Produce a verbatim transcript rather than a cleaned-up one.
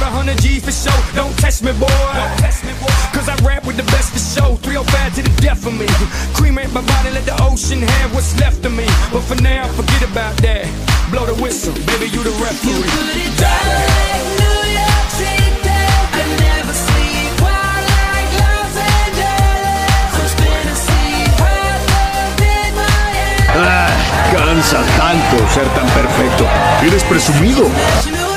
a hundred G for show. Don't test me, boy. Cause I rap with the best for show. three oh five to the death of me. Cremate my body, let the ocean have what's left of me. But for now, forget about that. Blow the whistle, baby, you the referee. You put it down like New York City. I never sleep wild like Los Angeles. I'm spinning sea high love in my head. Ah, cansa tanto ser tan perfecto. Eres presumido. You know